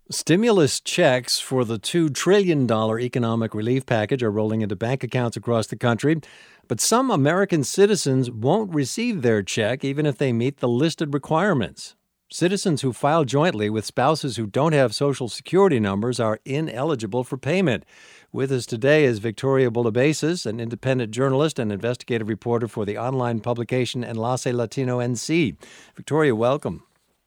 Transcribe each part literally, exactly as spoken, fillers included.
Stimulus checks for the two trillion dollars economic relief package are rolling into bank accounts across the country. But some American citizens won't receive their check even if they meet the listed requirements. Citizens who file jointly with spouses who don't have Social Security numbers are ineligible for payment. With us today is Victoria Bullabasis, an independent journalist and investigative reporter for the online publication Enlace Latino N C. Victoria, welcome.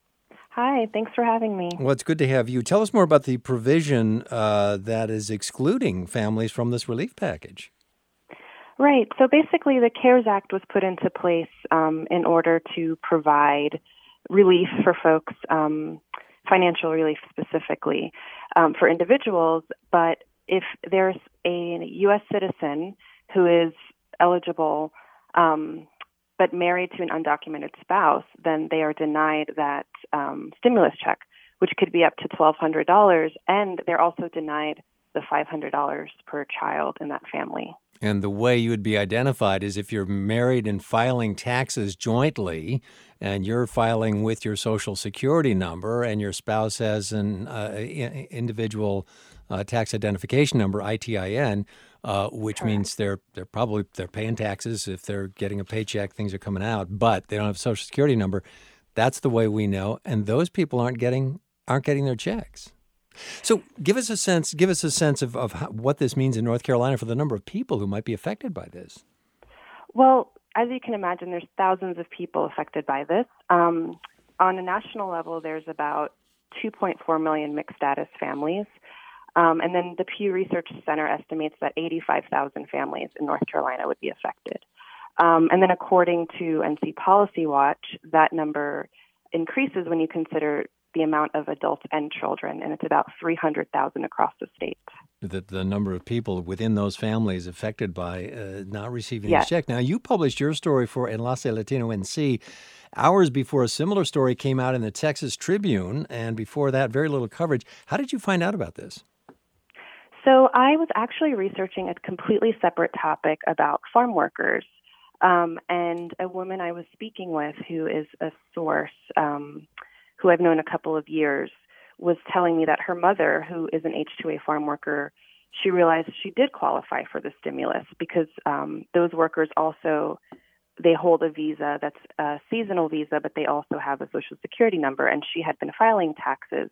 Hi, thanks for having me. Well, it's good to have you. Tell us more about the provision uh, that is excluding families from this relief package. Right. So basically, the CARES Act was put into place um, in order to provide relief for folks, um, financial relief specifically um, for individuals. But if there's a U S citizen who is eligible um, but married to an undocumented spouse, then they are denied that um, stimulus check, which could be up to twelve hundred dollars, and they're also denied the five hundred dollars per child in that family. And the way you would be identified is if you're married and filing taxes jointly, and you're filing with your Social Security number, and your spouse has an uh, individual uh, tax identification number, I T I N, uh, which Correct. means they're they're probably they're paying taxes. If they're getting a paycheck, things are coming out, but they don't have a Social Security number. That's the way we know, and those people aren't getting aren't getting their checks. So give us a sense, give us a sense of, of how, what this means in North Carolina for the number of people who might be affected by this. Well, as you can imagine, there's thousands of people affected by this. Um, on a national level, there's about two point four million mixed status families. Um, and then the Pew Research Center estimates that eighty-five thousand families in North Carolina would be affected. Um, and then according to N C Policy Watch, that number increases when you consider the amount of adults and children, and it's about three hundred thousand across the state. The, the number of people within those families affected by uh, not receiving Yes. this check. Now, you published your story for Enlace Latino N C hours before a similar story came out in the Texas Tribune, and before that, very little coverage. How did you find out about this? So I was actually researching a completely separate topic about farm workers. Um, and a woman I was speaking with who is a source, um, who I've known a couple of years, was telling me that her mother, who is an H two A farm worker, she realized she did qualify for the stimulus because um, those workers also, they hold a visa that's a seasonal visa, but they also have a Social Security number, and she had been filing taxes.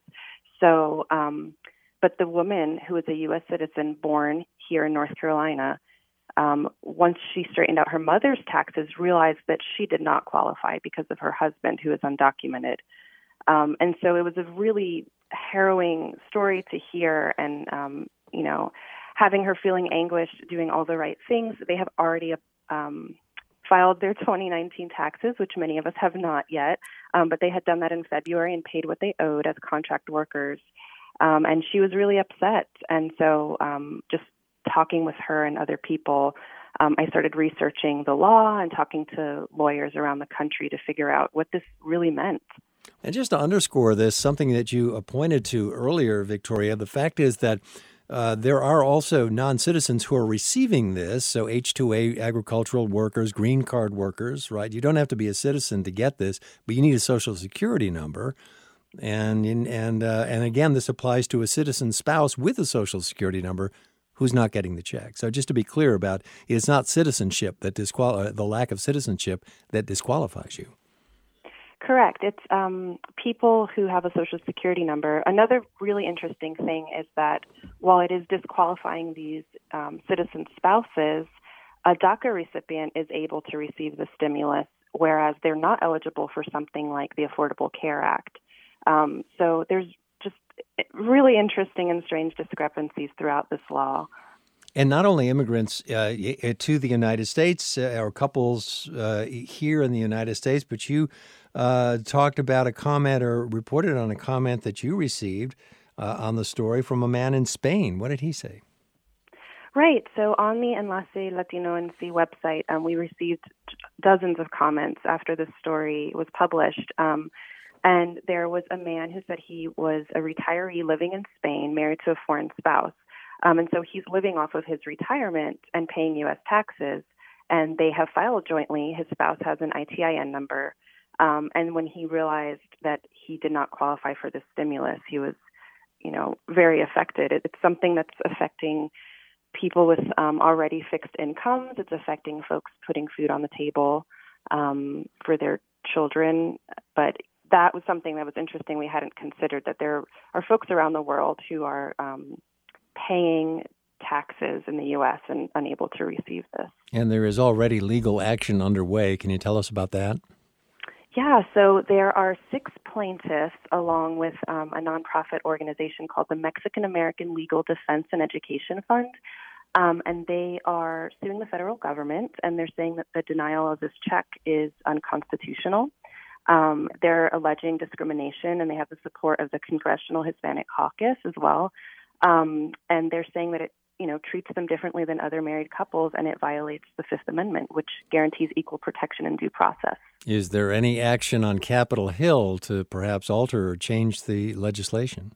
So, um, but the woman who is a U S citizen born here in North Carolina, Um, once she straightened out her mother's taxes, realized that she did not qualify because of her husband, who is undocumented. Um, and so it was a really harrowing story to hear, and, um, you know, having her feeling anguished, doing all the right things. They have already um, filed their twenty nineteen taxes, which many of us have not yet, um, but they had done that in February and paid what they owed as contract workers. Um, and she was really upset. And so um, just talking with her and other people, um, I started researching the law and talking to lawyers around the country to figure out what this really meant. And just to underscore this, something that you pointed to earlier, Victoria, the fact is that uh, there are also non-citizens who are receiving this, so H two A agricultural workers, green card workers, right? You don't have to be a citizen to get this, but you need a Social Security number. And and uh, and again, this applies to a citizen spouse with a Social Security number who's not getting the check. So just to be clear about it, it's not citizenship that disqual- the lack of citizenship that disqualifies you. Correct. It's um, people who have a Social Security number. Another really interesting thing is that while it is disqualifying these um, citizen spouses, a DACA recipient is able to receive the stimulus, whereas they're not eligible for something like the Affordable Care Act. Um, so there's just really interesting and strange discrepancies throughout this law. And not only immigrants uh, to the United States uh, or couples uh, here in the United States, but you uh, talked about a comment or reported on a comment that you received uh, on the story from a man in Spain. What did he say? Right. So on the Enlace Latino N C website, um, we received dozens of comments after this story was published. Um, And there was a man who said he was a retiree living in Spain, married to a foreign spouse. Um, and so he's living off of his retirement and paying U S taxes. And they have filed jointly. His spouse has an I T I N number. Um, and when he realized that he did not qualify for the stimulus, he was, you know, very affected. It, it's something that's affecting people with um, already fixed incomes. It's affecting folks putting food on the table um, for their children. But that was something that was interesting. We hadn't considered that there are folks around the world who are um, paying taxes in the U S and unable to receive this. And there is already legal action underway. Can you tell us about that? Yeah, so there are six plaintiffs along with um, a nonprofit organization called the Mexican American Legal Defense and Education Fund. Um, and they are suing the federal government, and they're saying that the denial of this check is unconstitutional. Um, they're alleging discrimination, and they have the support of the Congressional Hispanic Caucus as well. Um, and they're saying that it, you know, treats them differently than other married couples, and it violates the Fifth Amendment, which guarantees equal protection and due process. Is there any action on Capitol Hill to perhaps alter or change the legislation?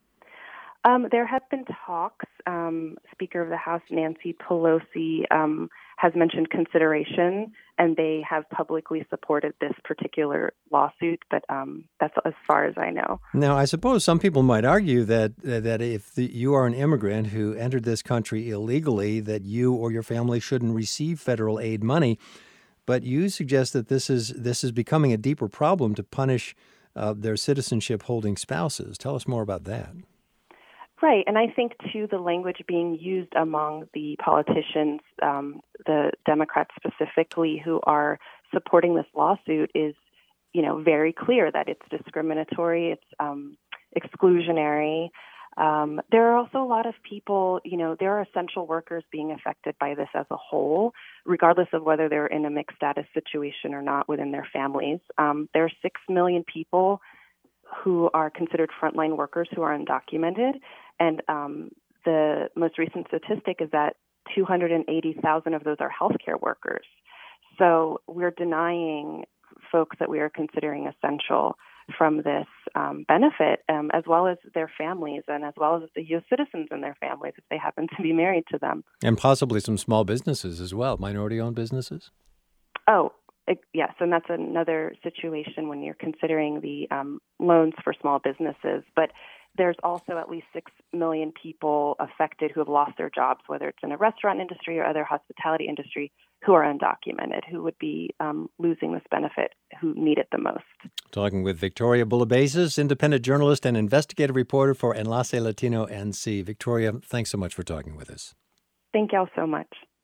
Um, there have been talks. Um, Speaker of the House Nancy Pelosi um, has mentioned consideration, and they have publicly supported this particular lawsuit, but um, that's as far as I know. Now, I suppose some people might argue that that if the, you are an immigrant who entered this country illegally, that you or your family shouldn't receive federal aid money. But you suggest that this is this is becoming a deeper problem to punish uh, their citizenship-holding spouses. Tell us more about that. Right, and I think, too, the language being used among the politicians, um, the Democrats specifically, who are supporting this lawsuit is, you know, very clear that it's discriminatory, it's um, exclusionary. Um, there are also a lot of people, you know, there are essential workers being affected by this as a whole, regardless of whether they're in a mixed status situation or not within their families. Um, there are six million people who are considered frontline workers who are undocumented. And um, the most recent statistic is that two hundred eighty thousand of those are healthcare workers. So we're denying folks that we are considering essential from this um, benefit, um, as well as their families and as well as the U S citizens and their families if they happen to be married to them. And possibly some small businesses as well, minority-owned businesses? Oh, it, yes, and that's another situation when you're considering the um, loans for small businesses. But there's also at least six million people affected who have lost their jobs, whether it's in the restaurant industry or other hospitality industry, who are undocumented, who would be um, losing this benefit, who need it the most. Talking with Victoria Bullabasis, independent journalist and investigative reporter for Enlace Latino N C. Victoria, thanks so much for talking with us. Thank y'all so much.